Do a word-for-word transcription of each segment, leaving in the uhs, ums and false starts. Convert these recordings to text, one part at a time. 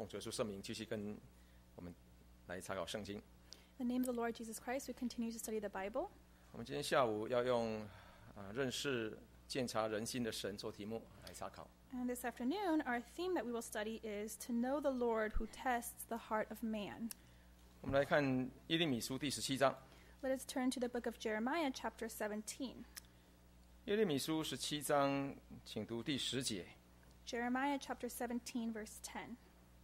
奉主耶稣圣名继续跟我们来查考圣经。 In the name of the Lord Jesus Christ, we continue to study the Bible. 我们今天下午要用、呃、认识鉴察人心的神做题目来查考。 And this afternoon, our theme that we will study is to know the Lord who tests the heart of man. 我们来看耶利米书第十七章。 Let us turn to the book of Jeremiah, chapter seventeen. 耶利米书十七章，请读第十节。 Jeremiah, chapter seventeen, verse ten.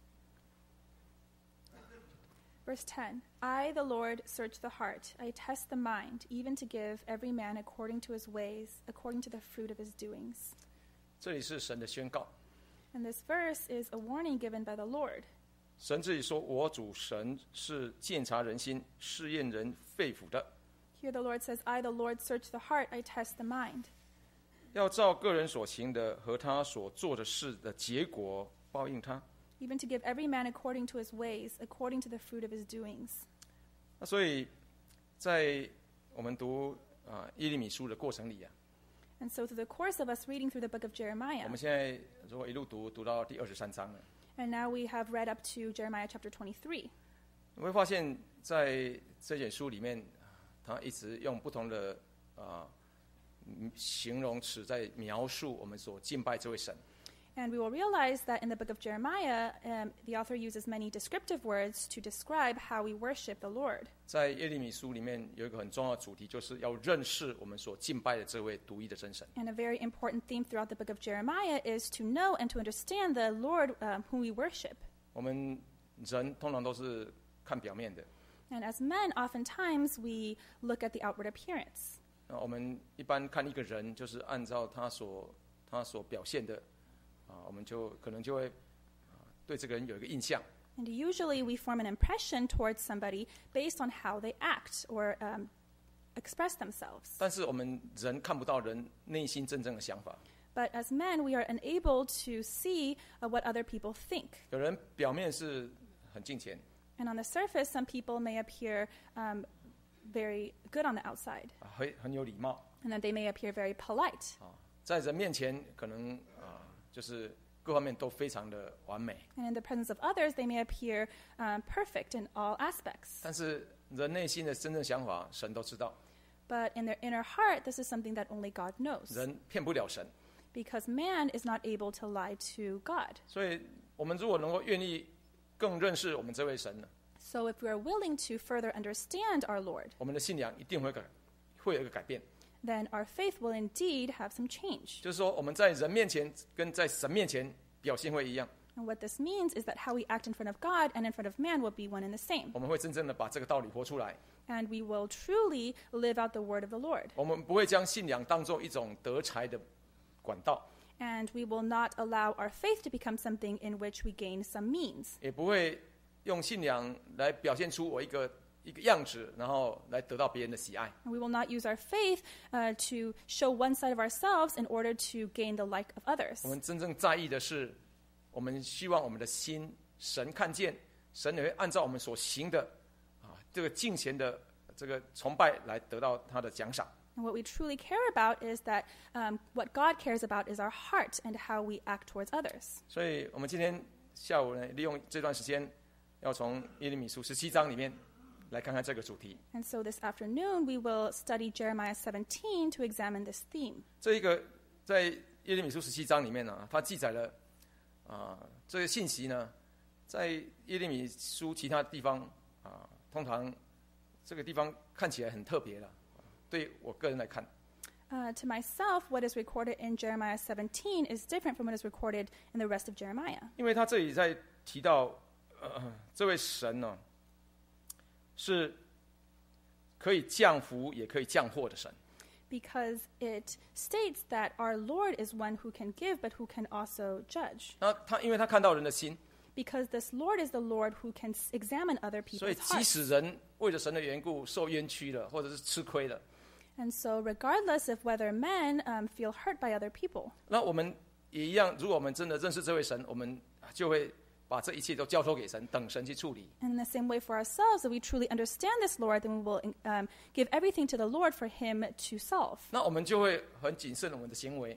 Verse ten, I, the Lord, search the heart. I test the mind, even to give every man according to his ways, according to the fruit of his doings. 这里是神的宣告。 And this verse is a warning given by the Lord. 神这里说：“我主神是鉴察人心、试验人肺腑的， Here the Lord says, I, the Lord, search the heart. I test the mind. 要照个人所行的和他所做的事的结果报应他。” Even to give every man according to his ways, according to the fruit of his doings. 那所以，在我们读啊、呃、耶利米书的过程里啊， And so through the course of us reading through the book of 我 Jeremiah, 们现在如果一路读读到第二十三章了， and now we have read up to Jeremiah chapter twenty-three. 你会发现在这本书里面，他一直用不同的啊、呃、形容词在描述我们所敬拜这位神。 And we will realize that in the book of Jeremiah, um, the author uses many descriptive words to describe how we worship the Lord. 在耶利米书里面有一个很重要的主题，就是要认识我们所敬拜的这位独一的真神。 And a very important theme throughout the book of Jeremiah is to know and to understand the Lord um, whom we worship. 我们人通常都是看表面的， And as men, oftentimes we look at the outward appearance. 那我们一般看一个人，就是按照他所他所表现的。 啊，我们就可能就会啊对这个人有一个印象。 And usually we form an impression towards somebody based on how they act or um, express themselves. 但是我们人看不到人内心真正的想法。 But as men, we are unable to see uh, what other people think. 有人表面是很敬虔， And on the surface, some people may appear um, very good on the outside, 啊，很很有礼貌 and then they may appear very polite. 啊，在人面前可能啊就是各方面都非常的完美。 And in the presence of others, they may appear um, perfect in all aspects. 但是人内心的真正想法，神都知道。 But in their inner heart, this is something that only God knows. 人骗不了神， Because man is not able to lie to God. 所以我们如果能够愿意更认识我们这位神呢， So if we are willing to further understand our Lord, 我们的信仰一定会改，会有一个改变。 then our faith will indeed have some change. 就是说，我们在人面前跟在神面前表现会一样， And what this means is that how we act in front of God and in front of man will be one and the same. 我们会真正的把这个道理活出来。 And we will truly live out the word of the Lord. 我们不会将信仰当作一种得财的管道， And we will not allow our faith to become something in which we gain some means. 也不会用信仰来表现出我一个一个样子，然后来得到别人的喜爱。 And we will not use our faith uh, to show one side of ourselves in order to gain the like of others. 我们真正在意的是，我们希望我们的心，神看见，神也会按照我们所行的啊这个敬虔的这个崇拜来得到他的奖赏。 And what we truly care about is that um, what God cares about is our heart and how we act towards others. 所以我们今天下午呢，利用这段时间，要从耶利米书十七章里面来看看这个主题。 And so this afternoon we will study Jeremiah seventeen to examine this theme. 这一个在耶利米书十七章里面呢，它记载了啊、呃、这个信息呢，在耶利米书其他地方啊、呃，通常这个地方看起来很特别了。对我个人来看， Uh, to myself, what is recorded in Jeremiah seventeen is different from what is recorded in the rest of Jeremiah. 因为他这里在提到，呃，这位神呢、是可以降福也可以降祸的神。 Because it states that our Lord is one who can give, but who can also judge. 那他因为他看到人的心， Because this Lord is the Lord who can s- examine other 所以 people's 即 hearts. 使人为了神的缘故受冤屈了，或者是吃亏了， And so regardless of whether men um, feel hurt by other people, 那我们也一样。如果我们真的认识这位神，我们就会把这一切都交托给神，等神去处理。 and in the same way for ourselves, if we truly understand this Lord, then we will um, give everything to the Lord for him to solve. 那我们就会很谨慎我们的行为，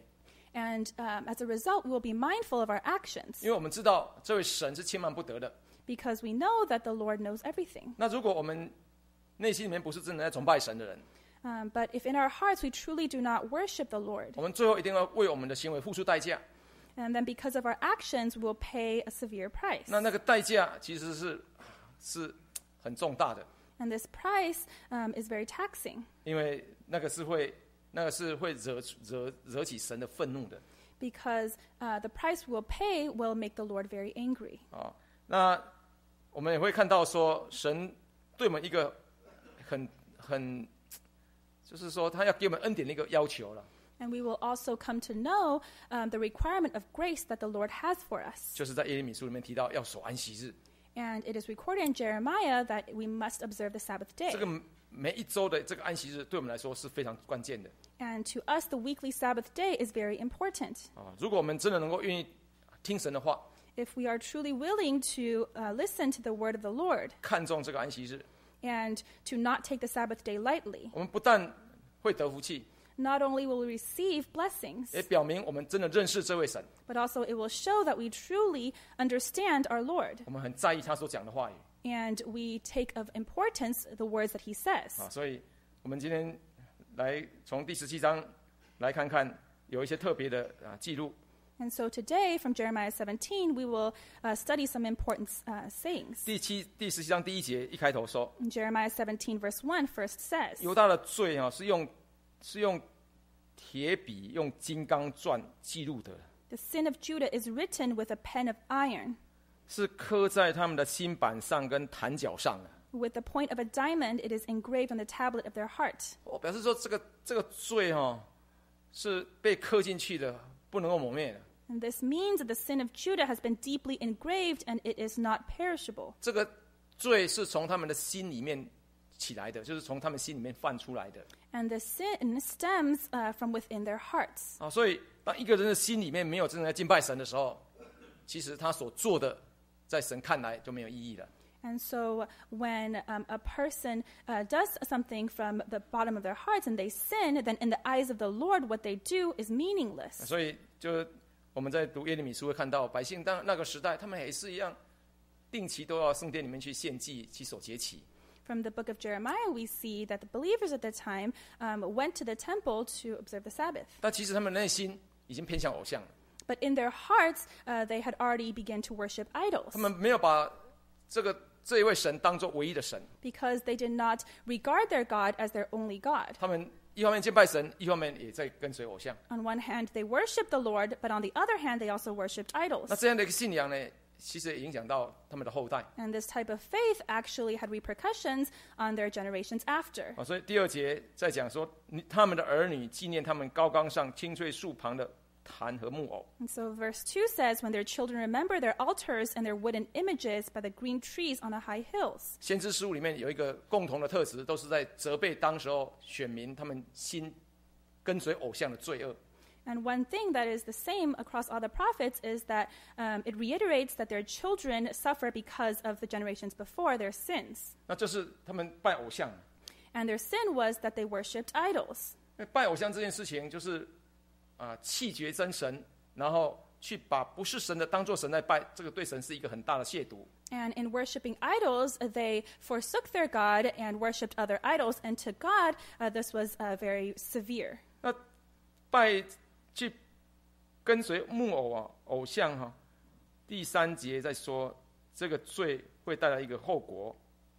And um, as a result, we will be mindful of our actions 因为我们知道这位神是千万不得的。 because we know that the Lord knows everything. 那如果我们内心里面不是真的在崇拜神的人， Um, but if in our hearts we truly do not worship the Lord, 我们最后一定要为我们的行为付出代价。 and then because of our actions, we will pay a severe price. 那那个代价其实是是很重大的， And this price um, is very taxing 因为那个是会那个是会惹惹惹起神的愤怒的 because uh, the price we will pay will make the Lord very angry. 啊。那我们也会看到说，神对我们一个很很，就是说他要给我们恩典的一个要求了， And we will also come to know um, the requirement of grace that the Lord has for us. 就是在耶利米书里面提到要守安息日。 And it is recorded in Jeremiah that we must observe the Sabbath day. 这个每一周的这个安息日对我们来说是非常关键的 And to us, the weekly Sabbath day is very important. 啊。如果我们真的能够愿意听神的话， If we are truly willing to uh, listen to the word of the Lord 看重这个安息日， and to not take the Sabbath day lightly, 我们不但会得福气， not only will we receive blessings, 也表明我们真的认识这位神， but also it will show that we truly understand our Lord 我们很在意他所讲的话语 and we take of importance the words that he says. 啊。所以，我们今天来从第十七章来看看有一些特别的啊记录。 And so today, from Jeremiah seventeen, we will uh, study some important uh, sayings. 第七第十七章第一节一开头说， In Jeremiah seventeen, verse one, first says, 犹大的罪啊是用是用铁笔用金刚钻记录的， The sin of Judah is written with a pen of iron, 是刻在他们的心板上跟坛角上的。 with the point of a diamond, it is engraved on the tablet of their heart. 我表示说，这个这个罪哈、哦、是被刻进去的，不能够磨灭的。 And this means that the sin of Judah has been deeply engraved and it is not perishable. 这个罪是从他们的心里面起来的，就是从他们心里面泛出来的 And the sin stems uh, from within their hearts. 啊。所以，当一个人的心里面没有真正在敬拜神的时候，其实他所做的，在神看来就没有意义了。 And so when um, a person uh, does something from the bottom of their hearts and they sin, then in the eyes of the Lord, what they do is meaningless. 所以，就我们在读耶利米书会看到，百姓当那个时代，他们也是一样，定期都要圣殿里面去献祭，去守节期。 From the book of Jeremiah, we see that the believers at the time um, went to the temple to observe the Sabbath. 但其实他们内心已经偏向偶像了， But in their hearts, uh, they had already begun to worship idols 他们没有把这个这一位神当作唯一的神， because they did not regard their God as their only God. 他们一方面敬拜神，一方面也在跟随偶像。 On one hand, they worshiped the Lord, but on the other hand, they also worshipped 那 idols. 这样的一个信仰呢，其实也影响到他们的后代 And this type of faith actually had repercussions on their generations after. 啊。所以第二节在讲说，你他们的儿女纪念他们高冈上青翠树旁的坛和木偶。 And so verse two says, when their children remember their altars and their wooden images by the green trees on the high hills. 先知书里面有一个共同的特质，都是在责备当时候选民他们心跟随偶像的罪恶。 And one thing that is the same across all the prophets is that um, it reiterates that their children suffer because of the generations before their sins. 那就是他们拜偶像， And their sin was that they worshipped idols. 因为拜偶像这件事情就是啊弃绝真神，然后去把不是神的当作神来拜，这个对神是一个很大的亵渎。 And in worshiping idols, they forsook their God and worshipped other idols. And to God, uh, this was uh, very severe. 那拜去跟随木偶啊偶像哈、啊，第三节在说这个罪会带来一个后果。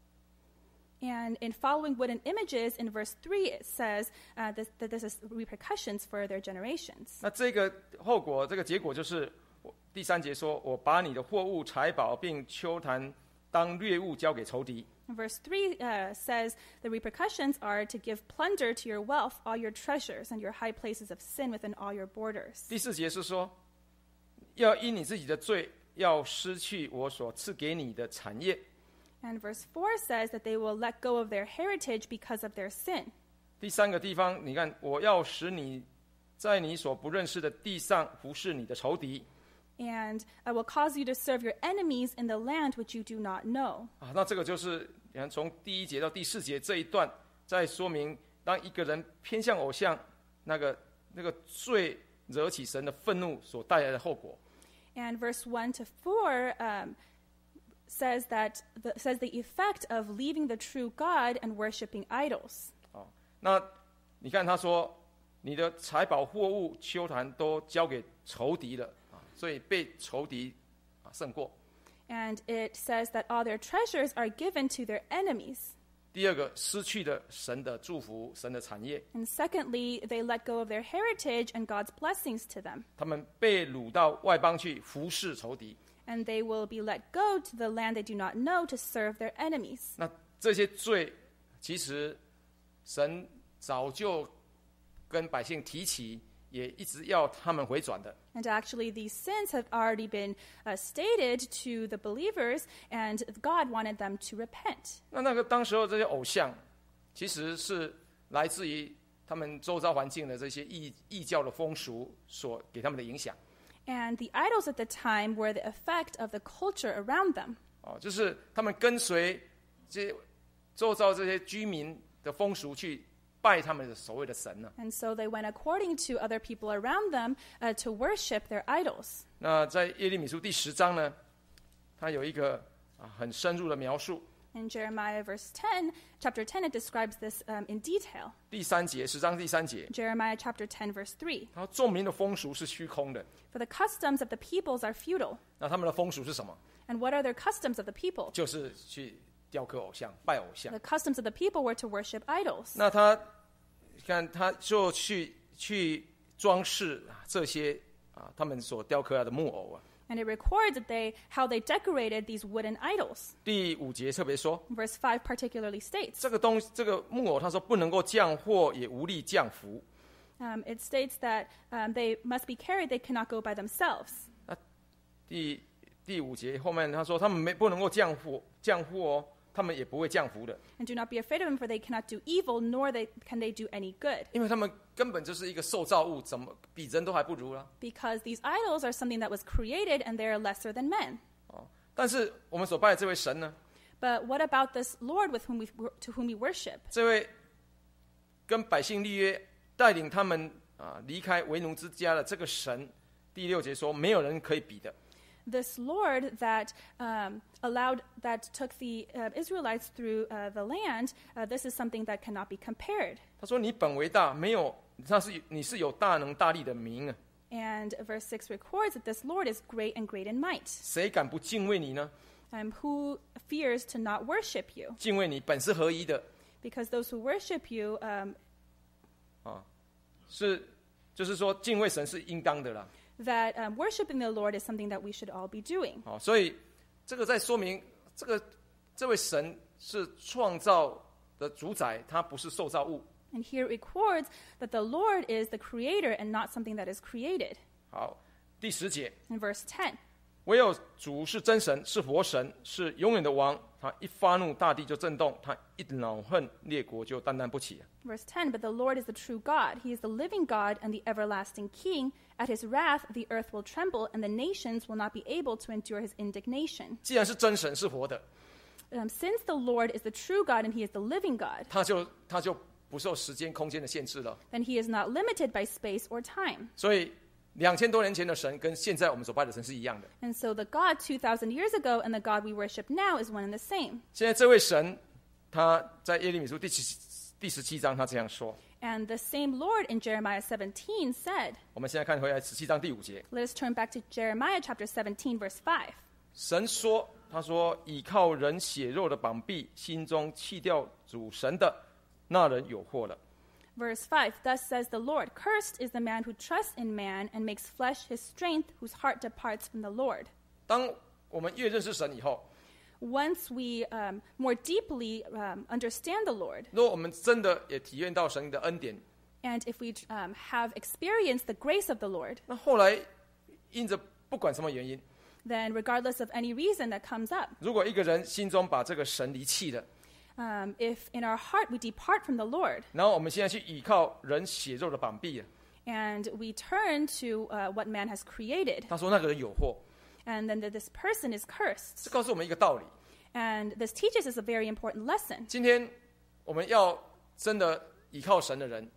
And in following wooden images, in verse three, it says uh, this, that this is repercussions for their generations. 那这个后果，这个结果就是第三节说：“我把你的货物、财宝并丘坛当掠物交给仇敌。” And verse three uh, says the repercussions are to give plunder to your wealth, all your treasures, and your high places of sin within all your borders. 第四节是说，要因你自己的罪，要失去我所赐给你的产业。 And verse four says that they will let go of their heritage because of their sin. 第三个地方，你看，我要使你在你所不认识的地上服侍你的仇敌。 And I will cause you to serve your enemies in the land which you do not know. 啊，那这个就是你看从第一节到第四节这一段，在说明当一个人偏向偶像，那个那个罪惹起神的愤怒所带来的后果。 And verse one to four um, says that the, says the effect of leaving the true God and worshiping idols. 哦，那你看他说，你的财宝货物秋坛都交给仇敌了啊，所以被仇敌啊胜过。 And it says that all their treasures are given to their enemies. 第二个，失去了神的祝福，神的产业。 And secondly, they let go of their heritage and God's blessings to them. 他们被掳到外邦去服侍仇敌。 And they will be let go to the land they do not know to serve their enemies. 那这些罪，其实神早就跟百姓提起，也一直要他们回转的。 And actually, these sins have already been uh, stated to the believers, and God wanted them to repent. 那那个当时候这些偶像，其实是来自于他们周遭环境的这些异异教的风俗所给他们的影响。 And the idols at the time were the effect of the culture around them. 哦，就是他们跟随这些周遭这些居民的风俗去拜他们的所谓的神呢。 And so they went according to other people around them uh, to worship their idols. 那在耶利米书第十章呢，它有一个啊很深入的描述。 In Jeremiah verse ten, chapter ten, it describes this um, in detail. 第三节，十章第三节， Jeremiah chapter ten, verse three. 他说众民的风俗是虚空的。 For the customs of the peoples are futile. 那他们的风俗是什么？ And what are their customs of the people? 就是去雕刻偶像、拜偶像 The。customs of the people were to worship idols. 那他看他就去去装饰这些啊他们所雕刻的木偶啊。 And it records that they how they decorated these wooden idols. 第五节特别说， Verse five particularly states, 这个东这个木偶，他说不能够降祸，也无力降福。 um, it states that um, they must be carried, they cannot go by themselves. 第第五节后面他说，他们没不能够降祸降祸哦，他们也不会降福的， And do not be afraid of them, for they cannot do evil, nor they, can they do any good. 因为他们根本就是一个受造物，怎么比人都还不如啦？ Because these idols are something that was created, and they are lesser than men. 哦，但是我们所拜的这位神呢， But what about this Lord with whom we, to whom we worship? 这位跟百姓立约，带领他们啊离开为奴之家的这个神，第六节说，没有人可以比的。 This Lord that um, allowed, that took the uh, Israelites through uh, the land, uh, this is something that cannot be compared. 他说：“你本为大，没有，他是你是有大能大力的名啊， And verse six records that this Lord is great and great in might. 谁敢不敬畏你呢？ Um, who fears to not worship you? 敬畏你本是合宜的 Because those who worship you, um, 啊，是就是说敬畏神是应当的啦。 that um, worshiping the Lord is something that we should all be doing. 好，所以这个在说明这个这位神是创造的主宰，他不是受造物。 And here it records that the Lord is the creator and not something that is created. 好，第十节， In verse ten, 唯有主是真神，是活神，是永远的王。他一发怒，大地就震动；他一恼恨，列国就担当不起。 verse ten, but the Lord is the true God. He is the living God and the everlasting King. At his wrath, the earth will tremble, and the nations will not be able to endure his indignation. 既然是真神，是活的， Um, since the Lord is the true God and he is the living God, 他就他就不受时间、空间的限制了。 then he is not limited by space or time. 所以两千多年前的神跟现在我们所拜的神是一样的。 And so the God two thousand years ago and the God we worship now is one and the same. 现在这位神，他在耶利米书第七第十七章，他这样说。 And the same Lord in Jeremiah seventeen said, 我们现在看回来十七章第五节， let us turn back to Jeremiah chapter seventeen, verse five. 神说：“他说，倚靠人血肉的膀臂，心中弃掉主神的，那人有祸了。” Verse five, thus says the Lord, cursed is the man who trusts in man and makes flesh his strength, whose heart departs from the Lord. 当我们越认识神以后， Once we um, more deeply um, understand the Lord, 如果我们真的也体验到神的恩典， and if we um, have experienced the grace of the Lord, 那后来因着不管什么原因， then regardless of any reason that comes up, 如果一个人心中把这个神离弃了， um, if in our heart we depart from the Lord, 然后我们现在去倚靠人血肉的膀臂了， and we turn to uh, what man has created, 他说那个人有祸。 and then that this person is 这 cursed. 告诉我们一个道理： And this teaches us a very important lesson. 今天我们要真的倚靠神的人，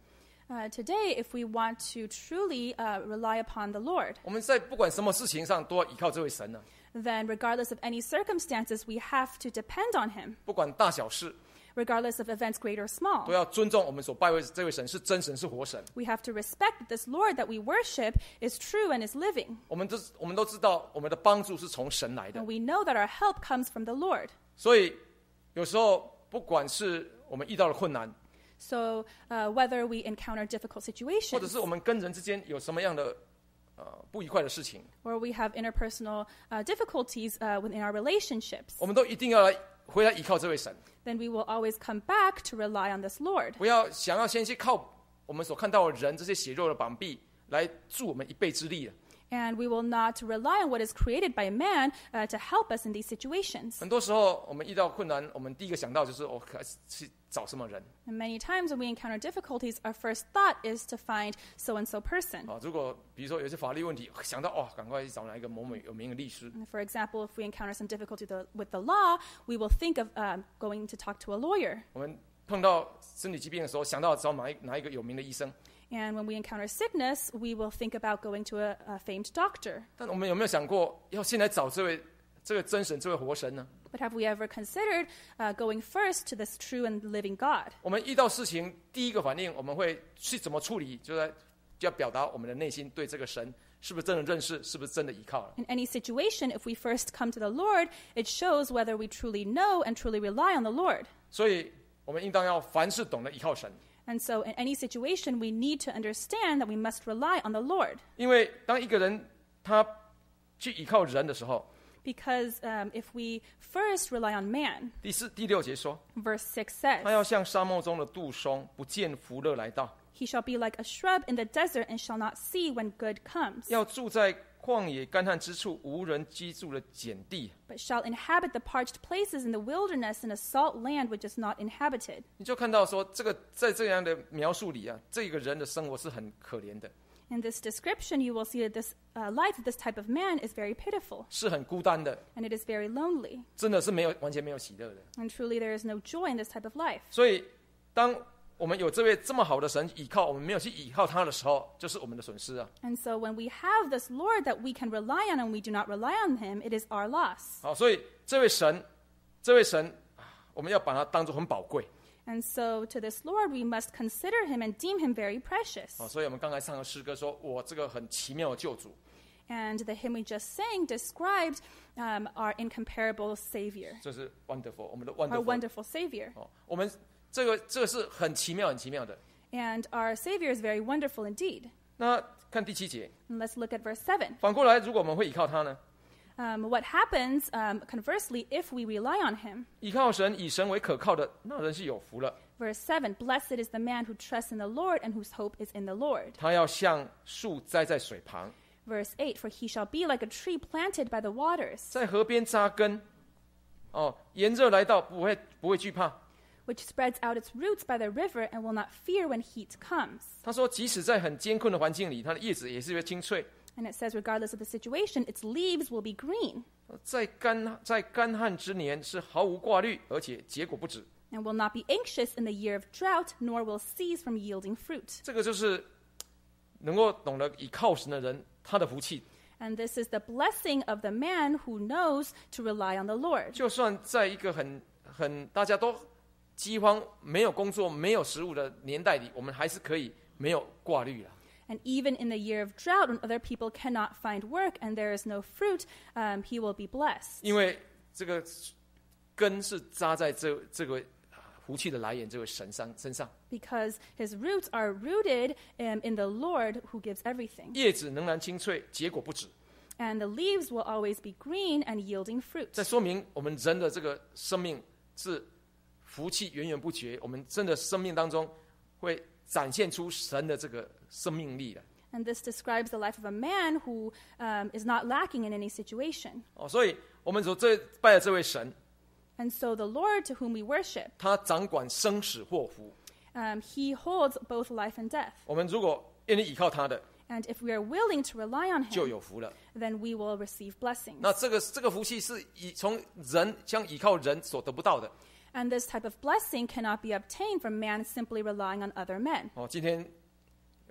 Uh, today, if we want to truly uh, rely upon the Lord, 我们在不管什么事情上都要依靠这位神呢、啊。 then regardless of any circumstances, we have to depend on him. 不管大小事， Regardless of events great or small, 都要尊重我们所拜位这位神是真神是活神。 we have to respect that this Lord that we worship is true and is living. 我们都我们都知道，我们的帮助是从神来的 And。we know that our help comes from the Lord. 所以有时候不管是我们遇到了困难， So uh, whether we encounter difficult 或者 situations 是我们跟人之间有什么样的呃不愉快的事情， or we have interpersonal uh, difficulties uh, within our relationships, 我们都一定要来回来依靠这位神， then we will always come back to rely on this Lord. 不要想要先去靠我们所看到的人这些血肉的膀臂来助我们一臂之力。 And we will not rely on what is created by man uh, to help us in these situations. 很多时候我们遇到困难，我们第一个想到就是我可去找什么人 And many times when we encounter difficulties, our first thought is to find so-and-so person. 啊。如果比如说有些法律问题，想到哦，赶快去找哪一个某某有名的律师。 And for example, if we encounter some difficulty the, with the law, we will think of um, going to talk to a lawyer. 我们碰到身体疾病的时候，想到找哪一哪一个有名的医生。 And when we encounter sickness, we will think about going to a, a famed doctor. 但我们有没有想过，要先来找这位这位真神、这位活神呢？ But have we ever considered uh, going first to this true and living God? 我们遇到事情，第一个反应我们会去怎么处理？就在就要表达我们的内心对这个神是不是真的认识，是不是真的依靠了。 In any situation, if we first come to the Lord, it shows whether we truly know and truly rely on the Lord. 所以，我们应当要凡事懂得依靠神。 And so in any situation, we need to understand that we must rely on the Lord. 因为当一个人他去依靠人的时候， Because um, if we first rely on man, 第四、第六节说， verse six 他 says, 要像沙漠中的杜松，不见福乐来到， He shall be like a shrub in the desert and shall not see when good comes, 要住在旷野干旱之处，无人居住的碱地。 but shall inhabit the parched places in the wilderness in a salt land which is not inhabited. 你就看到说，这个在这样的描述里啊，这个人的生活是很可怜的， In this description, you will see that this uh, life of this type of man is very pitiful, 是很孤单的， and it is very lonely. 真的是没有完全没有喜乐的。 And truly, there is no joy in this type of life. 所以，当我们有这位这么好的神倚靠，我们没有去倚靠他的时候，就是我们的损失啊。 And so when we have this Lord that we can rely on and we do not rely on him, it is our loss. 好，所以这位神，这位神，我们要把他当作很宝贵。 And so to this Lord, we must consider him and deem him very precious. 好，所以我们刚才唱的诗歌说：“我这个很奇妙的救主。” And the hymn we just sang described um, our incomparable Savior, 这是 wonderful， 我们的 our wonderful。 wonderful Savior. 哦，我们这个这个是很奇妙、很奇妙的。 And our Savior is very wonderful indeed. 那看第七节， And let's look at verse seven. 反过来，如果我们会倚靠他呢？ Um, what happens, um, conversely, if we rely on him? 倚靠神，以神为可靠的，那人是有福了。 Verse seven, Blessed is the man who trusts in the Lord and whose hope is in the Lord. 他要像树栽在水旁， Verse eight, For he shall be like a tree planted by the waters, 在河边扎根。哦，炎热来到，不会不会惧怕。 which spreads out its roots by the river and will not fear when heat comes. 他说，即使在很艰困的环境里，它的叶子也是会青翠。 And it says, regardless of the situation, its leaves will be green 在干在干旱之年是毫无挂虑，而且结果不止。 and will not be anxious in the year of drought, nor will cease from yielding fruit. 这个就是能够懂得倚靠神的人，他的福气。 And this is the blessing of the man who knows to rely on the Lord. 就算在一个很很大家都饥荒、没有工作、没有食物的年代里，我们还是可以没有挂虑了。 And even in the year of drought, when other people cannot find work and there is no fruit, um, he will be blessed. 因为这个根是扎在这这个福气的来源这位神上身上， Because his roots are rooted um, in the Lord who gives everything. 叶子仍然青翠，结果不止。 And the leaves will always be green and yielding fruit. 这说明我们人的这个生命是福气源源不绝，我们真的生命当中会展现出神的这个生命力的。 And this describes the life of a man who um, is not lacking in any situation. 哦，所以我们所这拜的这位神， And so the Lord to whom we worship, 他掌管生死祸福。 um, he holds both life and death. 我们如果愿意依靠他的， And if we are willing to rely on 就 him, 有福了。 then we will receive blessings. 那这个这个福气是以从人将依靠人所得不到的。 And this type of blessing cannot be obtained from man simply relying on other men. 哦，今天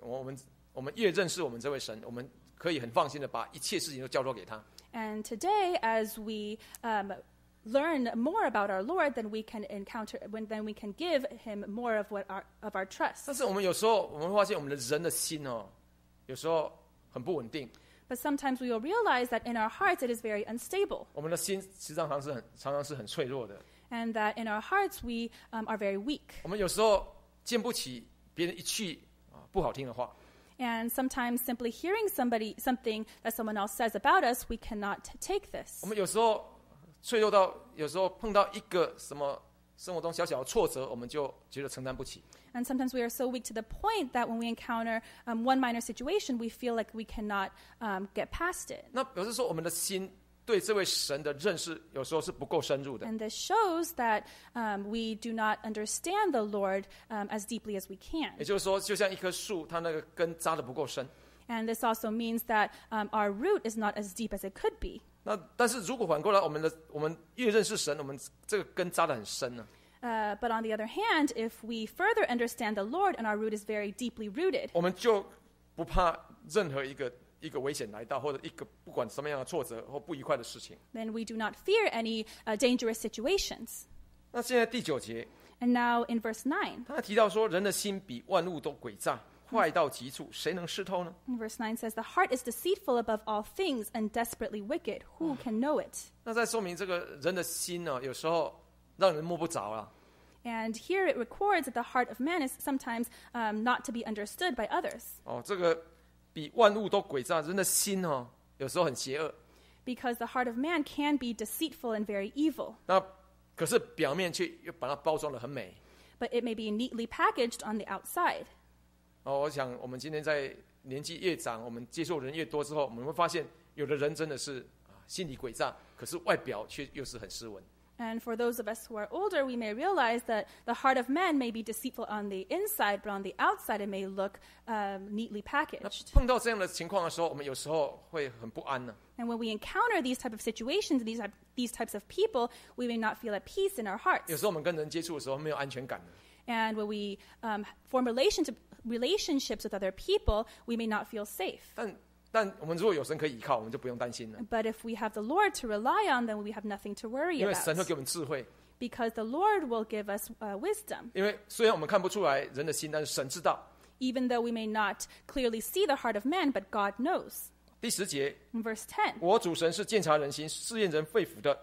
我们我们越认识我们这位神，我们可以很放心的把一切事情都交托给他。 And today, as we um, learn more about our Lord, then we can encounter, when then we can give Him more of what our of our trust. 但是我们有时候我们会发现，我们的人的心哦，有时候很不稳定。 But sometimes we will realize that in our hearts it is very unstable, 我们的心实际上常是很常常是很脆弱的。 and that in our hearts we um, are very weak. 我们有时候经不起别人一句啊不好听的话， And sometimes simply hearing somebody something that someone else says about us, we cannot take this. 我们有时候脆弱到有时候碰到一个什么生活中小小的挫折，我们就觉得承担不起。 And sometimes we are so weak to the point that when we encounter um, one minor situation, we feel like we cannot um, get past it. 那表示说，我们的心对这位神的认识有时候是不够深入的。 And this shows that um, we do not understand the Lord um, as deeply as we can. 也就是说，就像一棵树，它那个根扎的不够深。 And this also means that um, our root is not as deep as it could be. 那但是如果反过来，我们的我们越认识神，我们这个根扎得很深呢、 Uh, but on the other hand, if we further understand the Lord and our root is very deeply rooted, 我们就不怕任何一个一个危险来到，或者一个不管什么样的挫折或不愉快的事情。 then we do not fear any uh, dangerous situations. 那现在第九节， And now in verse nine, 他提到说，人的心比万物都诡诈，坏到极处，谁能识透呢？ in verse nine says, the heart is deceitful above all things and desperately wicked. Who can know it? 那在说明这个人的心呢、有时候让人摸不着啊。 And here it records that the heart of man is sometimes um, not to be understood by others, 哦，这个比万物都诡诈，人的心哦，有时候很邪恶。 because the heart of man can be deceitful and very evil, 那可是表面却又把它包装得很美。 but it may be neatly packaged on the outside. 哦，我想我们今天在年纪越长，我们接触人越多之后，我们会发现，有的人真的是啊心里诡诈，可是外表却又是很斯文。 And for those of us who are older, we may realize that the heart of man may be deceitful on the inside, but on the outside it may look um, neatly 那 packaged. 碰到这样的情况的时候，我们有时候会很不安呢、 And when we encounter these type of situations, these type, these types of people, we may not feel at peace in our 有 hearts. 时候我们跟人接触的时候没有安全感的。 And when we um, form relationship, relationships with other people, we may not feel safe. 但但我们如果有神可以依靠，我们就不用担心了， But if we have the Lord to rely on, then we have nothing to worry 因为神会 about. 给我们智慧。 Because the Lord will give us uh, wisdom. 因为虽然我们看不出来人的心，但是神知道。 Even though we may not clearly see the heart of man, but God knows. 第十节， In verse ten, 我主神是鉴察人心、试验人肺腑的。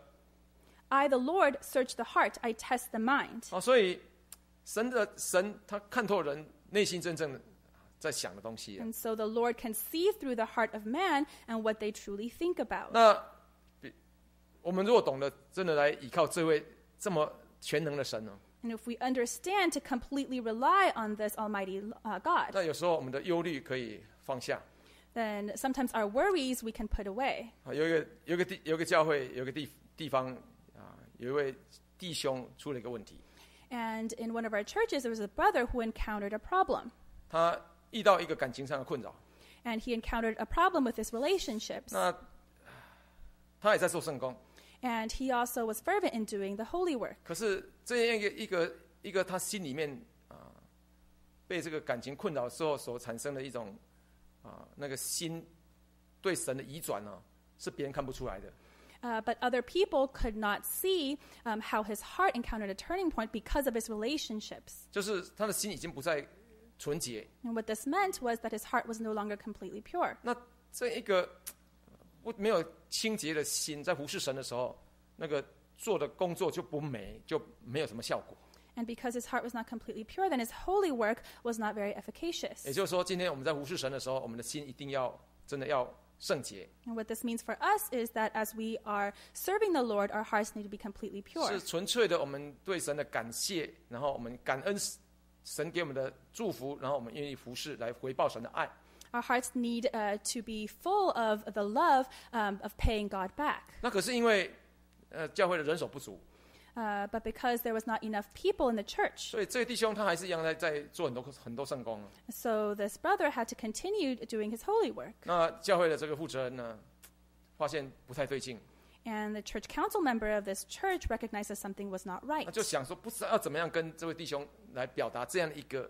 I, the Lord, search the heart. I test the mind. 啊，所以神的神他看透人内心真正在想的东西、啊。 And so the Lord can see through the heart of man and what they truly think about. 那比我们如果懂得真的来依靠这位这么全能的神呢、 And if we understand to completely rely on this Almighty uh, God, 那有时候我们的忧虑可以放下。 then sometimes our worries we can put away. 啊，有一个有一个地有一个教会有一个地地方啊，有一位弟兄出了一个问题， And in one of our churches, there was a brother who encountered a problem. 他遇到一个感情上的困扰， And he encountered a problem with his relationships. 那他也在做圣工， And he also was fervent in doing the holy work. 可是这样一个一个一个他心里面啊被这个感情困扰之后所产生的一种啊那个心对神的移转呢、是别人看不出来的。 Uh, but other people could not see um, how his heart encountered a turning point because of his relationships. 就是他的心已经不再纯洁。 And what this meant was that his heart was no longer completely pure. 那这一个不没有清洁的心，在服侍神的时候，那个做的工作就不美，就没有什么效果。 And because his heart was not completely pure, then his holy work was not very efficacious. 也就是说，今天我们在服侍神的时候，我们的心一定要真的要圣洁， And what this means for us is that as we are serving the Lord, our hearts need to be completely pure. 是纯粹的。我们对神的感谢，然后我们感恩神给我们的祝福，然后我们愿意服侍来回报神的爱。 Our hearts need uh, to be full of the love um, of paying God back. 那可是因为呃教会的人手不足， Uh, but because there was not enough people in the church, 所以这位弟兄他还是一样在在做很多很多圣工啊。 so this brother had to continue doing his holy work. 那教会的这个负责人呢，发现不太对劲， And the church council member of this church recognized that something was not right. 那就想说，不知道要怎么样跟这位弟兄来表达这样一个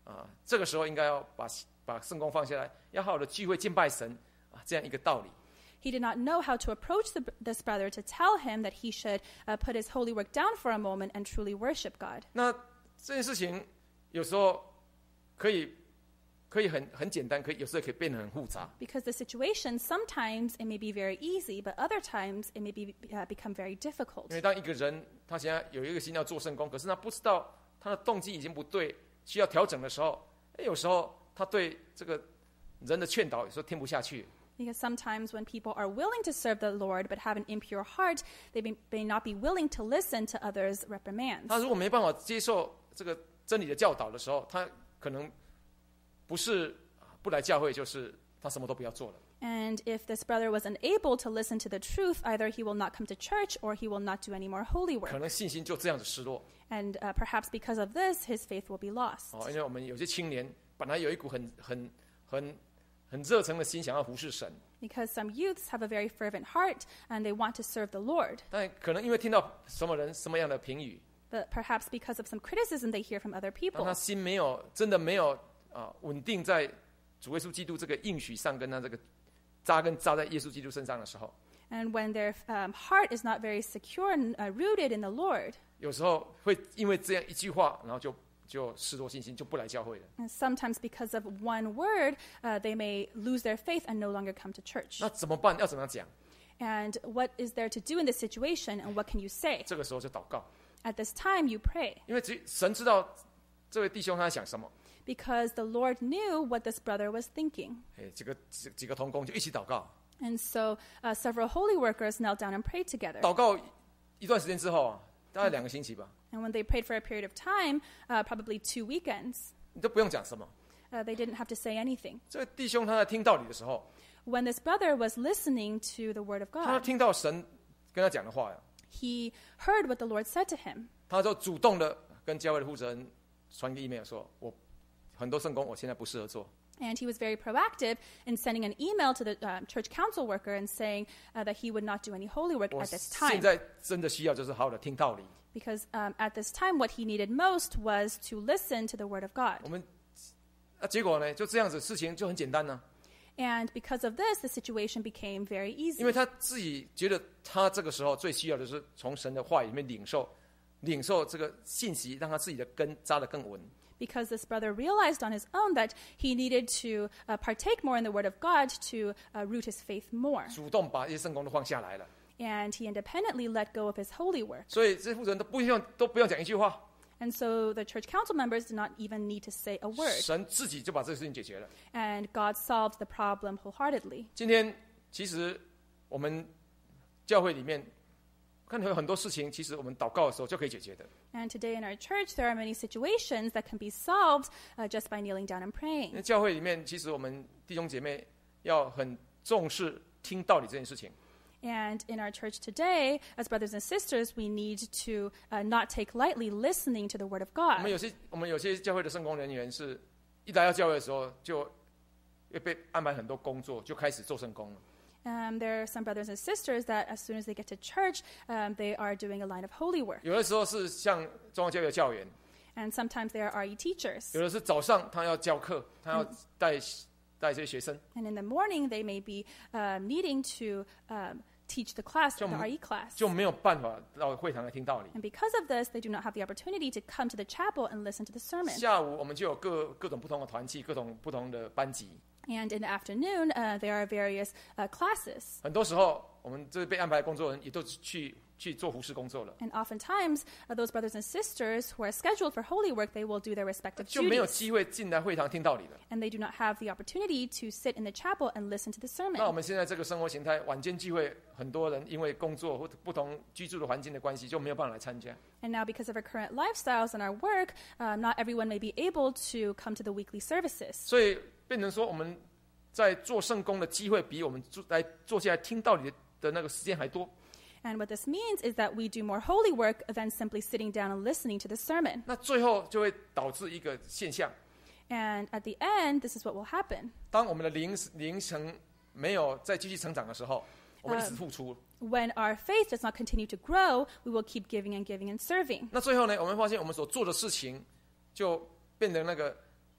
啊，这个时候应该要把把圣工放下来，要好好的聚会敬拜神啊，这样一个道理。 He did not know how to approach the, this brother to tell him that he should uh, put his holy work down for a moment and truly worship God. 那这件事情有时候可以可以很很简单，可以有时候可以变得很复杂。 Because the situation, sometimes it may be very easy, but other times it may be, uh, become very difficult. 因为当一个人他现在有一个心要做圣工，可是他不知道他的动机已经不对，需要调整的时候，有时候他对这个人的劝导有时候听不下去。 Because sometimes when people are willing to serve the Lord but have an impure heart, they may, may not be willing to listen to others' reprimands. 他如果没办法接受这个真理的教导的时候，他可能不是不来教会，就是他什么都不要做了。 And if this brother was unable to listen to the truth, either he will not come to church or he will not do any more holy 可 work. 能信心就这样子失落。 And uh, perhaps because of this, his faith will be lost. 哦，因为我们有些青年本来有一股很很很很热诚的心，想要服侍神， Because some youths have a very fervent heart and they want to serve the Lord. 但可能因为听到什么人什么样的评语， But perhaps because of some criticism they hear from other 当 people. 他心没有真的没有啊稳定在主耶稣基督这个应许上，跟他这个扎根扎在耶稣基督身上的时候， And when their um, heart is not very secure and uh, rooted in the Lord, 有时候会因为这样一句话，然后就就失落信心，就不来教会了。 and sometimes because of one word, uh, they may lose their faith and no longer come to church. 那怎么办？要怎么样讲？ And what is there to do in this situation, and what can you say? 这个时候就祷告， At this time, you pray, 因为只神知道这位弟兄他在想什么。 because the Lord knew what this brother was thinking. 哎，几个几几个同工就一起祷告， And so uh, several holy workers knelt down and prayed together. 祷告一段时间之后啊，大概两个星期吧， And when they prayed for a period of time, uh, probably two weekends, 你都不用讲什么。 uh, they didn't have to say anything. 这个弟兄他在听道理的时候， When this brother was listening to the word of 他 God, 听到神跟他讲的话呀， he heard what the Lord said to him. 他就主动的跟教会的负责人传一个 email 说，我很多圣工我现在不适合做， And he was very proactive in sending an email to the uh, church council worker and saying uh, that he would not do any holy work 我 at this 现 time. 在真的需要就是好好的听道理。 Because um, at this time, what he needed most was to listen to the word of 我 God. 们啊，结果呢就这样子，事情就很简单呢、 And because of this, the situation became very 因 easy. 为他自己觉得他这个时候最需要的是从神的话语里面领受，领受这个信息，让他自己的根扎得更稳。 Because this brother realized on his own that he needed to uh, partake more in the word of God to uh, root his faith more. 主动把一些圣工都放下来了， And he independently let go of his holy work. 所以这些负责人都不用都不用讲一句话， And so the church council members did not even need to say a word. 神自己就把这个事情解决了。 And God solved the problem wholeheartedly. 今天其实我们教会里面看到有很多事情，其实我们祷告的时候就可以解决的。 And today in our church, there are many situations that can be solved uh, just by kneeling down and 因 praying. 为教会里面，其实我们弟兄姐妹要很重视听道理这件事情。 And in our church today, as brothers and sisters, we need to uh, not take lightly listening to the word of 我 God. 们有些我们有些教会的圣工人员是一来到教会的时候，就会被安排很多工作，就开始做圣工了。 Um, there are some brothers and sisters that as soon as they get to church, um, they are doing a line of holy work. 有的时候是像中央教会的教员， And sometimes they are R E teachers. 有的是早上他要教课，他要带带这些学生， And in the morning, they may be uh, needing to um, teach the class, the 좀- R E class. 就没有办法到会堂来听道理。 And because of this, they do not have the opportunity to come to the chapel and listen to the sermon. 下午我们就有各各种不同的团契，各种不同的班级。 And in the afternoon, uh, there are various uh, classes. 很多时候，我们这被安排的工作人也都去去做服侍工作了， And oftentimes, uh, those brothers and sisters who are scheduled for holy work, they will do their respective 就没有 duties. 机会进来会堂听道理了。 And they do not have the opportunity to sit in the chapel and listen to the 那我 sermon. 们现在这个生活形态，晚间聚会，很多人因为工作或不同居住的环境的关系，就没有办法来参加。 And now, because of our current lifestyles and our work, uh, not everyone may be able to come to the weekly services. 所以变成说，我们在做圣工的机会，比我们坐来坐下来听道理的的那个时间还多。 And what this means is that we do more holy work than simply sitting down and listening to the sermon. 那最后就会导致一个现象： And at the end, this is what will happen. 当我们的灵灵程没有再继续成长的时候，我们一直付出。 When our faith does not continue to grow, we will keep giving and giving and serving. 那最后呢，我们发现我们所做的事情就变成那个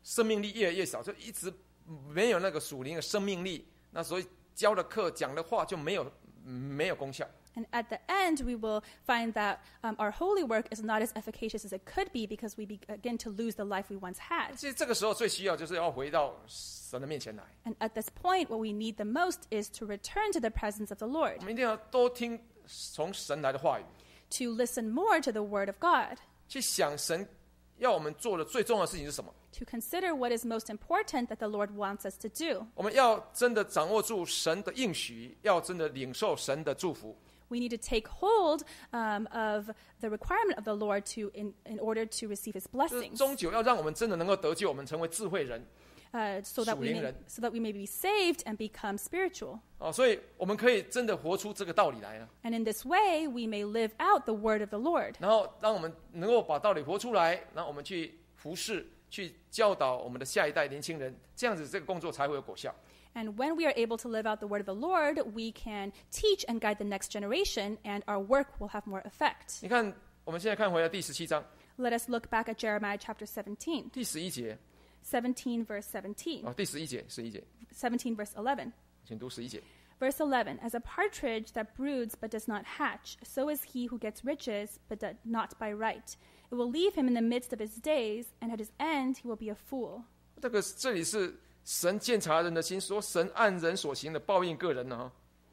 生命力越来越少，就一直没有那个属灵的生命力，那所以教的课讲的话就没有没有功效。 And at the end, we will find that um, our holy work is not as efficacious as it could be because we begin to lose the life we once had. 其实这个时候最需要就是要回到神的面前来。 And at this point, what we need the most is to return to the presence of the 我 Lord, 们一定要多听从神来的话语， to listen more to the word of God, 去想神要我们做的最重要的事情是什么。 to consider what is most important that the Lord wants us to do. 我们要真的掌握住神的应许，要真的领受神的祝福。 We need to take hold um, of the requirement of the Lord to in, in order to receive His 就是 blessings, 终究要让我们真的能够得救，我们成为智慧人 uh, so that we may, 属灵人。 so that we may be saved and become spiritual. 哦，所以我们可以真的活出这个道理来了， And in this way, we may live out the word of the Lord, 然后让我们能够把道理活出来，然后我们去服侍、去教导我们的下一代年轻人，这样子这个工作才会有果效。 And when we are able to live out the word of the Lord, we can teach and guide the next generation, and our work will have more effect. 你看，我们现在看回来第十七章 Let us look back at Jeremiah chapter seventeen, 第十一节 seventeen verse seventeen, 哦，第十一节，十一节， seventeen verse eleven. 请读十一节。 Verse eleven, as a partridge that broods but does not hatch, so is he who gets riches but does not by right. It will leave him in the midst of his days, and at his end he will be a fool. 这个这里是神鉴察人的心，说神按人所行的报应个人呢、啊。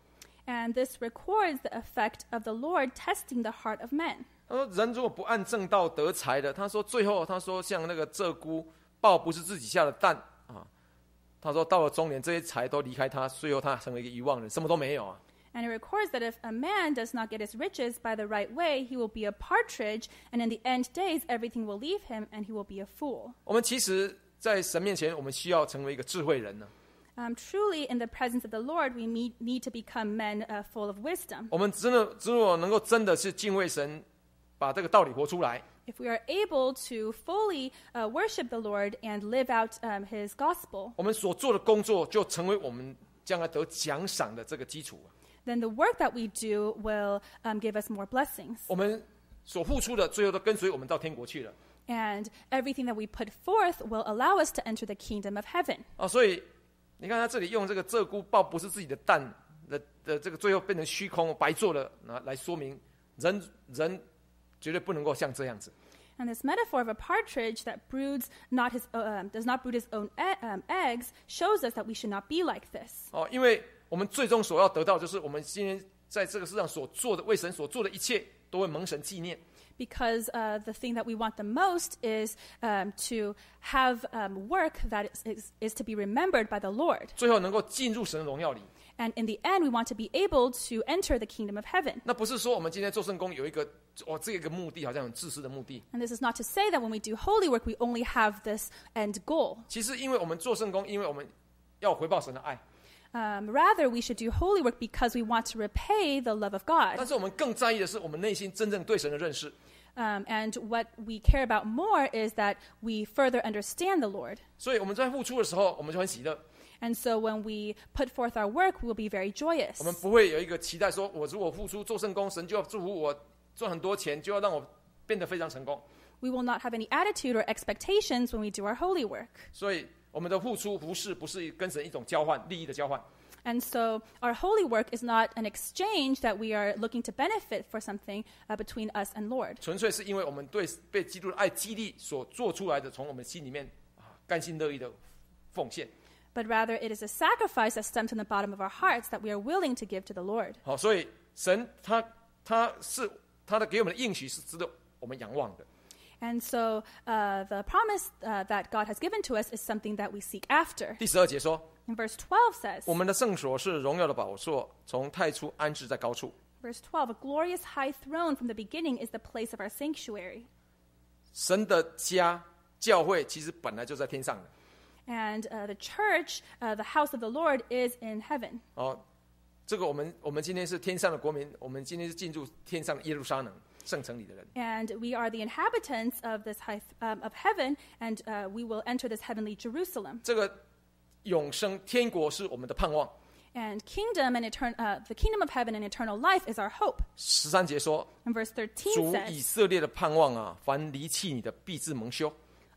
And this records the effect of the Lord testing the heart of men. 他说人如果不按正道得财的，他说最后他说像那个鹧鸪抱不是自己下的蛋啊，他说到了中年这些财都离开他，最后他成为一个遗忘人，什么都没有啊。 And it records that if a man does not get his riches by the right way, he will be a partridge, and in the end days everything will leave him, and he will be a fool. 我们其实在神面前，我们需要成为一个智慧人呢、 Um, truly, in the presence of the Lord, we need, need to become men uh, full of wisdom. 我们真的如果能够真的是敬畏神，把这个道理活出来， If we are able to fully uh, worship the Lord and live out um, His gospel, 我们所做的工作就成为我们将来得奖赏的这个基础。 then the work that we do will um, give us more blessings. 我们所付出的，最后都跟随我们到天国去了。 And everything that we put forth will allow us to enter the kingdom of heaven. 啊，所以你看他这里用这个鹧鸪抱不是自己的蛋的的这个，最后变成虚空白做了，拿来说明人人绝对不能够像这样子。 And this metaphor of a partridge that broods not his, uh, um, does not brood his own e- um, eggs shows us that we should not be like this. 哦，因为我们最终所要得到，就是我们今天在这个世上所做的，为神所做的一切，都会蒙神纪念。 Because uh, the thing that we want the most is um, to have um, work that is, is, is to be remembered by the Lord. 最后能够进入神的荣耀里。 And in the end, we want to be able to enter the kingdom of heaven. 那不是说我们今天做圣工有一个哦这个目的，好像很自私的目的。 And this is not to say that when we do holy work, we only have this end goal. 其实，因为我们做圣工，因为我们要回报神的爱， Um, rather, we should do holy work because we want to repay the love of 但 God. 是我们更在意的是我们内心真正对神的认识。 Um, and what we care about more is that we further understand the Lord. 所以我们在付出的时候，我们就很喜乐。 And so when we put forth our work, we will be very joyous. 我们不会有一个期待说，我如果付出做圣工，神就要祝福我赚很多钱，就要让我变得非常成功。 We will not have any attitude or expectations when we do our holy work. 所以我们的付出服事不是跟神一种交换利益的交换， And so our holy work is not an exchange that we are looking to benefit for something uh, between us and Lord. 纯粹是因为我们对被基督的爱激励所做出来的，从我们心里面啊甘心乐意的奉献。 But rather, it is a sacrifice that stems from the bottom of our hearts that we are willing to give to the Lord. 好，所以神他他是他的给我们的应许是值得我们仰望的。 And so uh, the promise uh, that God has given to us is something that we seek after. 第十二节说， And verse twelve says, 我们的圣所是荣耀的宝座，从太初安置在高处。 verse twelve, a glorious high throne from the beginning is the place of our sanctuary. 神的家教会其实本来就在天上的。 And uh, the church, uh, the house of the Lord, is in heaven. 哦，这个我们我们今天是天上的国民，我们今天是进入天上的耶路撒冷圣城里的人。 And we are the inhabitants of this high, um, of heaven, and uh, we will enter this heavenly Jerusalem. 这个永生天国是我们的盼望。 And kingdom and etern- uh, the kingdom of heaven and eternal life is our hope. 十三节说， And verse thirteen 主 says, 以色列的盼望啊，凡离弃你的，必致蒙羞。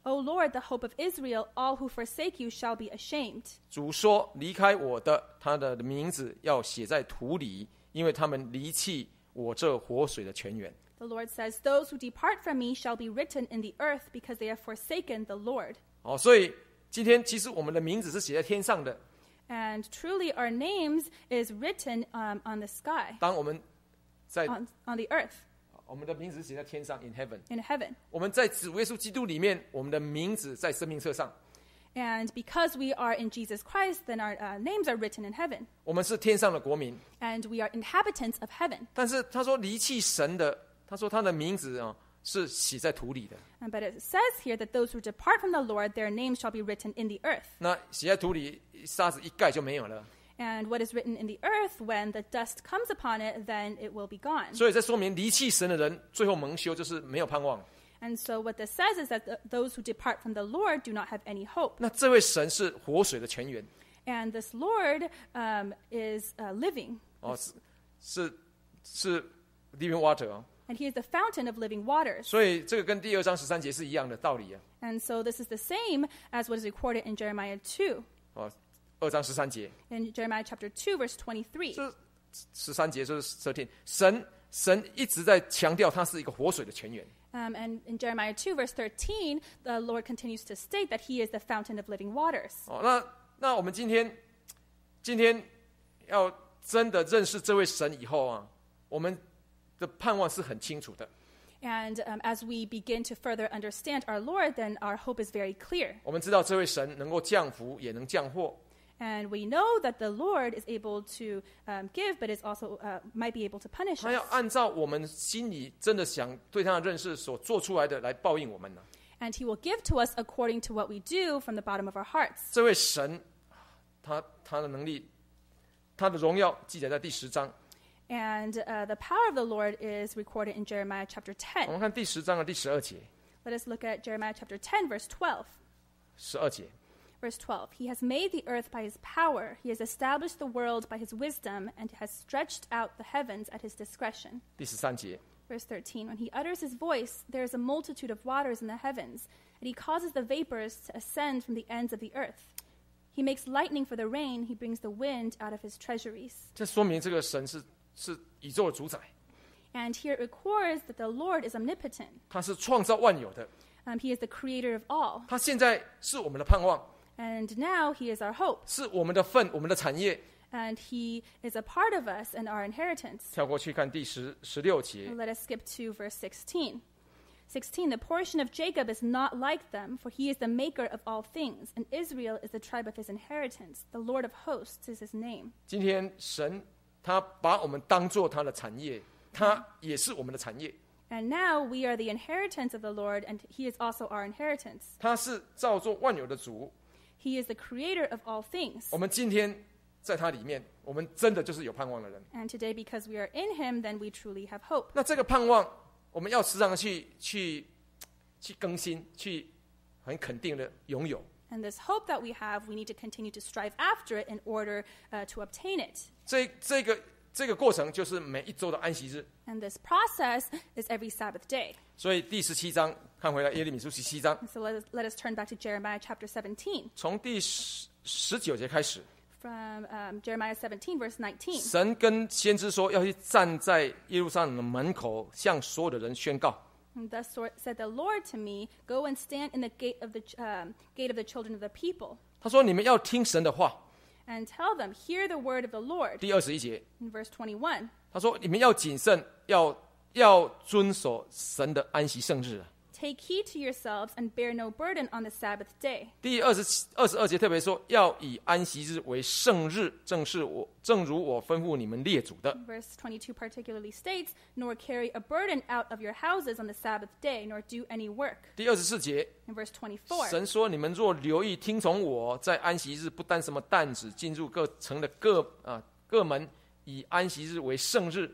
O Lord, the hope of Israel, all who forsake you shall be ashamed. 主说：离开我的，他的名字要写在土里，因为他们离弃我这活水的泉源。 The Lord says, Those who depart from me shall be written in the earth, because they have forsaken the Lord. 哦，所以今天其实我们的名字是写在天上的。 And truly our names is written um, on the sky, 当我们在 on, on the earth, 我们的名字是写在天上 in heaven， in heaven. 我们在主耶稣基督里面，我们的名字在生命册上。 And because we are in Jesus Christ, then our uh, names are written in heaven. 我们是天上的国民。 And we are inhabitants of heaven. 但是他说离弃神的，他说他的名字啊、哦、是写在土里的。 Um, but it says here that those who depart from the Lord, their names shall be written in the earth. 那写在土里，沙子一盖就没有了。 And what is written in the earth, when the dust comes upon it, then it will be gone. 所以这说明离弃神的人，最后蒙羞就是没有盼望。 And so what this says is that the, those who depart from the Lord do not have any hope. 那这位神是活水的泉源， And this Lord um, is uh, living. 哦，是是是 living water 哦。 And he is the fountain of living waters. 所以这个跟第二章十三节是一样的道理啊。 And so this is the same as what is recorded in Jeremiah two. 哦，二章十三节， In Jeremiah chapter two, verse twenty-three. 这十三节就是十天，神神一直在强调他是一个活水的泉源。 Um, and in Jeremiah two, verse thirteen, the Lord continues to state that he is the fountain of living waters. 哦，那那我们今天今天要真的认识这位神以后啊，我们的盼望是很清楚的。 And um, as we begin to further understand our Lord, then our hope is very clear. 我们知道这位神能够降福，也能降祸。 And we know that the Lord is able to um, give, but is also uh, might be able to punish 他要 us. 按照我们心里真的想对他的认识所做出来的来报应我们呢、 And he will give to us according to what we do from the bottom of our hearts. 这位神，他他的能力，他的荣耀记载在第十章。 And uh, the power of the Lord is recorded in Jeremiah chapter 我 ten. 们看第十章的第十二节， Let us look at Jeremiah chapter ten, verse twelve. 十二节， Verse twelve. He has made the earth by his power. He has established the world by his wisdom, and has stretched out the heavens at his discretion. 第十三节， Verse thirteen. When he utters his voice, there is a multitude of waters in the heavens, and he causes the vapors to ascend from the ends of the earth. He makes lightning for the rain. He brings the wind out of his treasuries. 这说明这个神是是宇宙的主宰， And here it records that the Lord is omnipotent. 他是创造万有的， Um, he is the creator of all. 他现在是我们的盼望， And now he is our hope. 是我们的份，我们的产业。 And he is a part of us and our inheritance. 跳过去看第十十六节， Let us skip to verse sixteen. sixteen. The portion of Jacob is not like them, for he is the maker of all things, and Israel is the tribe of his inheritance. The Lord of hosts is his name. 今天神他把我们当做他的产业，他也是我们的产业， And now we are the inheritance of the Lord, and he is also our inheritance. 他是造作万有的主。 He is the creator of all things. 我们今天在他里面，我们真的就是有盼望的人。 And today, because we are in him, then we truly have hope. 那这个盼望，我们要时常去去去更新，去很肯定的拥有。 And this hope that we have, we need to continue to strive after it in order uh, to obtain it. 这这个这个过程就是每一周的安息日。 And this process is every Sabbath day. 所以第十七章看回来，耶利米书十七章， And so let us, let us turn back to Jeremiah chapter seventeen. 从第十十九节开始， From um, Jeremiah seventeen, verse nineteen. 神跟先知说，要去站在耶路撒冷的门口，向所有的人宣告。 And thus so- said the Lord to me, Go and stand in the gate of the, ch- um, gate of the children of the people, 他说：“你们要听神的话。 and tell them, Hear the word of the Lord. ” 第二十一节， In verse twenty-one. 他说：“你们要谨慎，要要遵守神的安息圣日。” Take heed to yourselves and bear no burden on the Sabbath day. 第二十二十二节特别说，要以安息日为圣日，正是我正如我吩咐你们列祖的。 Verse twenty-two particularly states, Nor carry a burden out of your houses on the Sabbath day, nor do any work. 第二十四节， In verse twenty-four. 神说：“你们若留意听从我，在安息日不单什么担子进入各城的各啊各门，以安息日为圣日。”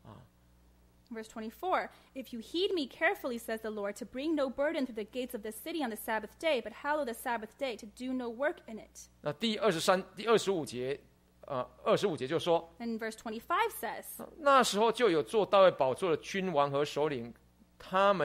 Verse twenty-four, If you heed me carefully, says the Lord, to bring no burden through the gates of the city on the Sabbath day, but hallow the Sabbath day, to do no work in it. 那第二十三、第二十五节，呃，二十五节就说， And verse twenty-five says, 那时候就有坐大卫宝座的君王和首领，他们与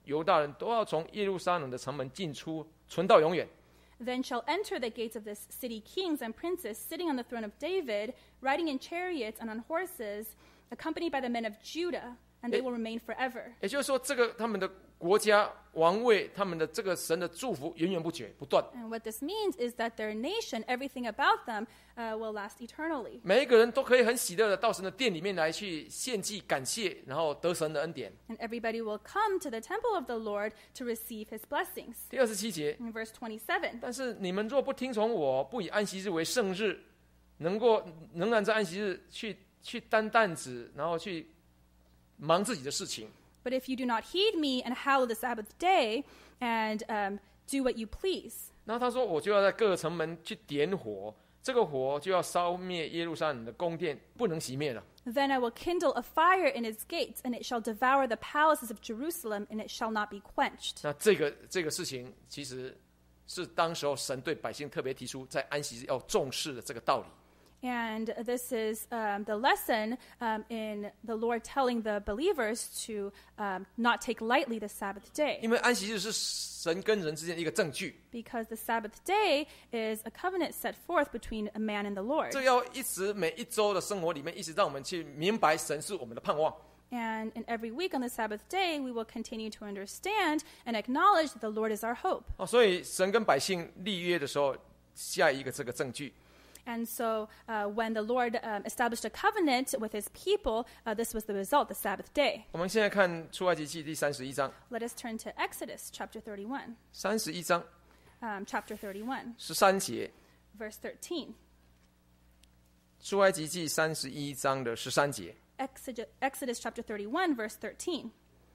犹大人都要从耶路撒冷的城门进出，存到永远。 Then shall enter the gates of this city kings and princes sitting on the throne of David, riding in chariots and on horses, accompanied by the men of Judah, and they will remain forever. 也就是说，这个他们的国家王位，他们的这个神的祝福源源不绝，不断。 And what this means is that their nation, everything about them, uh, will last eternally. 每一个人都可以很喜乐的到神的殿里面来去献祭感谢，然后得神的恩典。 And everybody will come to the temple of the Lord to receive his blessings. 第二十七节， In verse twenty-seven, 但是你们若不听从我，不以安息日为圣日，能够仍然在安息日去去担担子，然后去忙自己的事情。 but if you do not heed me and hallow the Sabbath day and um, do what you please, 然后他说，我就要在各个城门去点火，这个火就要烧灭耶路撒冷的宫殿，不能熄灭了。 then I will kindle a fire in its gates, and it shall devour the palaces of Jerusalem, and it shall not be quenched. 那这个这个事情，其实是当时候神对百姓特别提出，在安息日要重视的这个道理。 And this is um, the lesson um, in the Lord telling the believers to um, not take lightly the Sabbath day, 因为安息日是神跟人之间的一个证据， because the Sabbath day is a covenant set forth between a man and the Lord. 这要一直每一周的生活里面，一直让我们去明白神是我们的盼望。 And in every week on the Sabbath day, we will continue to understand and acknowledge that the Lord is our hope. 哦，所以神跟百姓立约的时候，下一个这个证据。 And so uh, when the Lord um, established a covenant with his people, uh, this was the result, the Sabbath day. 我们现在看出埃及记第三十一章， Let us turn to Exodus chapter thirty-one. 三十一章 Um, chapter thirty-one, 十三节， verse thirteen. 出埃及记三十一章的十三节。 Exod- Exodus chapter thirty-one, verse thirteen.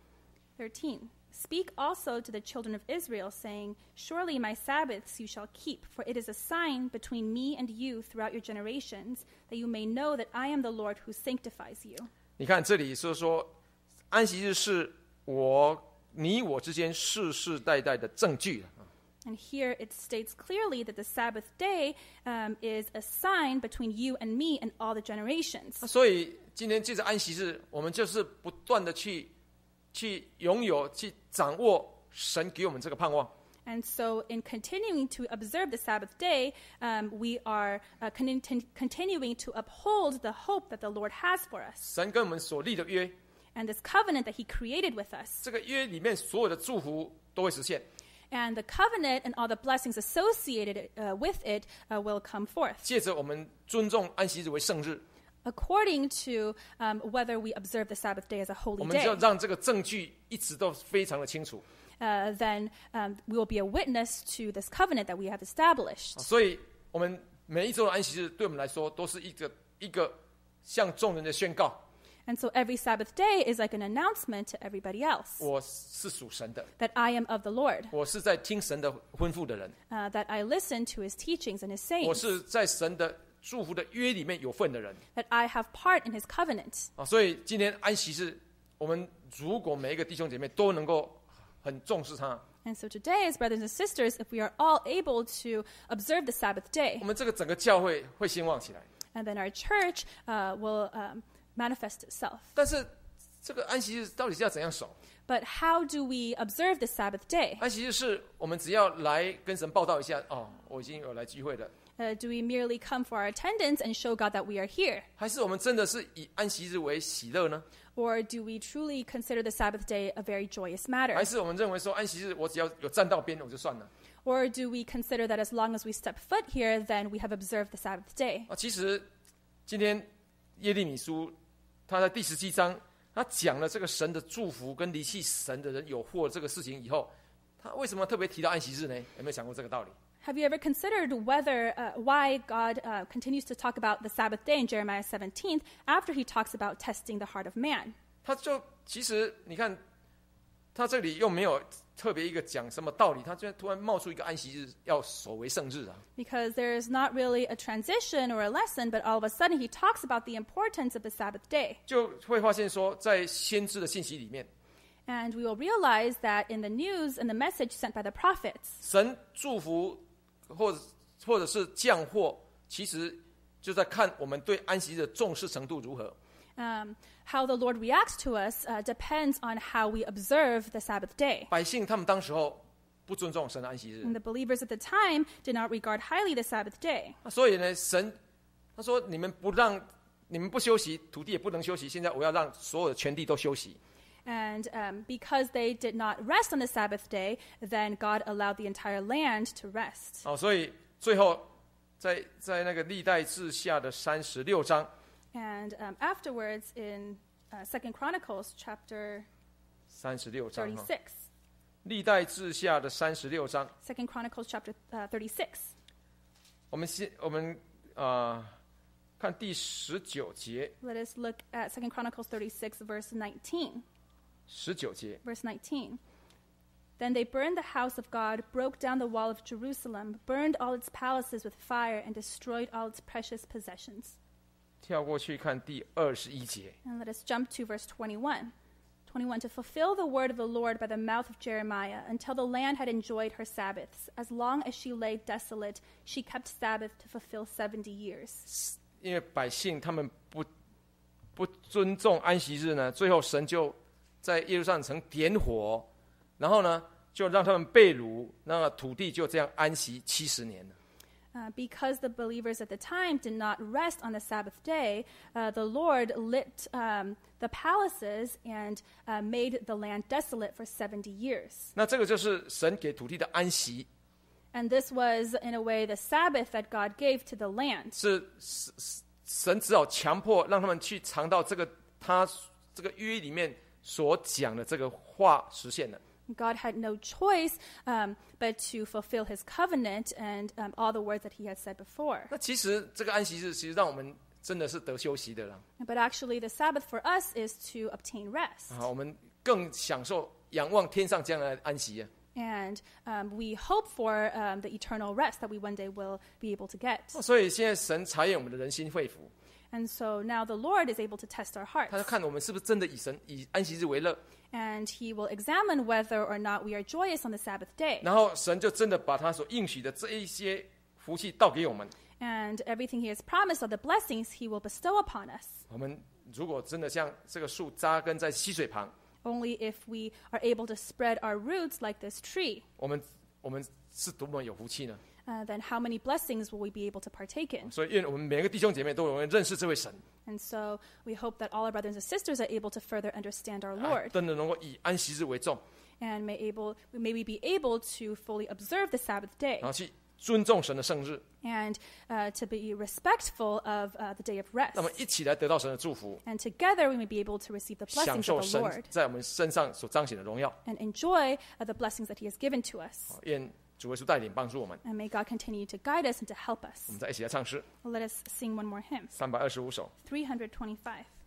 thirteen. Speak also to the children of Israel, saying, Surely my Sabbaths you shall keep, for it is a sign between me and you throughout your generations, that you may know that I am the Lord who sanctifies you. 你看这里是说，安息日是我你我之间世世代代的证据。 And here it states clearly that the Sabbath day um, is a sign between you and me and all the generations. 所以今天借着安息日，我们就是不断的去去拥有、去掌握神给我们这个盼望。 And so, in continuing to observe the Sabbath day, um, we are uh, con- continuing to uphold the hope that the Lord has for us. 神跟我们所立的约， And this covenant that he created with us. 这个约里面所有的祝福都会实现。 And the covenant and all the blessings associated uh, with it uh, will come forth. 借着我们尊重安息日为圣日， According to um, whether we observe the Sabbath day as a 我 holy 们就要 day, 让这个证据一直都非常的清楚。 uh, then um, we will be a witness to this covenant that we have established. 所以，我们每一周的安息日，对我们来说都是一个一个向众人的宣告： And so every Sabbath day is like an announcement to everybody else 我是属神的， that I am of the Lord, 我是在听神的吩咐的人， uh, that I listen to his teachings and his 我 sayings, 是在神的祝福的约里面有份的人。 that I have part in his covenant. 啊，所以今天安息日，我们如果每一个弟兄姐妹都能够很重视它， And so today, as brothers and sisters, if we are all able to observe the Sabbath day, 我们这个整个教会会兴旺起来。 and then our church uh, will um, manifest itself. 但是，这个安息日到底是要怎样守？ But how do we observe the Sabbath day? 安息日是我们只要来跟神报道一下，哦，我已经有来聚会了， Uh, do we merely come for our attendance and show God that we are here? 还是我们真的是以安息日为喜乐呢？ Or do we truly consider the Sabbath day a very joyous matter? 还是我们认为说安息日我只要有站到边我就算了？ Or do we consider that as long as we step foot here, then we have observed the Sabbath day? 啊，其实今天耶利米书他在第十七章，他讲了这个神的祝福跟离弃神的人有祸这个事情以后，他为什么特别提到安息日呢？有没有想过这个道理？ Have you ever considered whether uh, why God uh, continues to talk about the Sabbath day in Jeremiah seventeen after he talks about testing the heart of man? 他就其实你看，他这里又没有特别一个讲什么道理，他就突然冒出一个安息日要守为圣日啊。 Because there is not really a transition or a lesson, but all of a sudden he talks about the importance of the Sabbath day. 就会发现说，在先知的信息里面， And we will realize that in the news and the message sent by the prophets, 神祝福或者或者是降祸，其实就在看我们对安息日的重视程度如何。 Um, how the Lord reacts to us uh, depends on how we observe the Sabbath day. 百姓他们当时候不尊重神的安息日， And the believers at the time did not regard highly the Sabbath day. 那所以呢，神他说你们不让你们不休息，土地也不能休息，现在我要让所有的全地都休息。 And um, because they did not rest on the Sabbath day, then God allowed the entire land to rest. 好，所以最后在在那个历代志下的三十六章， And um, afterwards, in uh, Second Chronicles chapter 三十六章哈， thirty-six, 历代志下的三十六章， Second Chronicles chapter uh, thirty-six, 我们先我们啊、呃、看第十九节， let us look at Second Chronicles thirty-six, verse nineteen. 十九节， Verse nineteen. Then they burned the house of God, broke down the wall of Jerusalem, burned all its palaces with fire, and destroyed all its precious possessions. 跳过去看第二十一节， And let us jump to verse twenty-one. twenty-one. To fulfill the word of the Lord by the mouth of Jeremiah, until the land had enjoyed her Sabbaths. As long as she lay desolate, she kept Sabbath to fulfill seventy years. 因为百姓他们不不尊重安息日呢，最后神就在耶路撒冷城点火，然后呢就让他们被掳，那土地就这样安息七十年了。 Uh, because the believers at the time did not rest on the Sabbath day, uh, the Lord lit um, the palaces and uh, made the land desolate for seventy years. 那这个就是神给土地的安息， And this was, in a way, the Sabbath that God gave to the land. 是是是神只好强迫让他们去尝到这个他这个约里面所讲的这个话实现了。 God had no choice um, but to fulfill his covenant and um, all the words that he had said before. 那其实这个安息日，其实让我们真的是得休息的了 But actually, the Sabbath for us is to obtain rest. 啊，我们更享受仰望天上将来的安息啊。 And um, we hope for um, the eternal rest that we one day will be able to get. 所以现在神查验我们的人心肺腑， And so now the Lord is able to test our 他 hearts. 看我们是不是真的以神以安息日为乐， And he will examine whether or not we are joyous on the Sabbath day. 然后神就真的把他所应许的这一些福气倒给我们。 And everything he has promised of the blessings he will bestow upon us. 我们如果真的像这个树扎根在溪水旁， Only if we are able to spread our roots like this tree, 我们我们是多么有福气呢？ uh, then how many blessings will we be able to partake in? 所以愿我们每个弟兄姐妹都能认识这位神， And so we hope that all our brothers and sisters are able to further understand our 啊 Lord 真的能够以安息日为重， and may able may we be able to fully observe the Sabbath day 然后去尊重神的圣日， and uh, to be respectful of uh, the day of rest. 那么一起来得到神的祝福， And together we may be able to receive the 享 blessings 受 of the 神 Lord 在我们身上所彰显的荣耀。 and enjoy uh, the blessings that he has given to us. 愿主耶稣带领帮助我们。 And may God continue to guide us and to help us. 我们再一起来唱诗 Let us sing one more hymn, 三百二十五首。 three hundred twenty-five.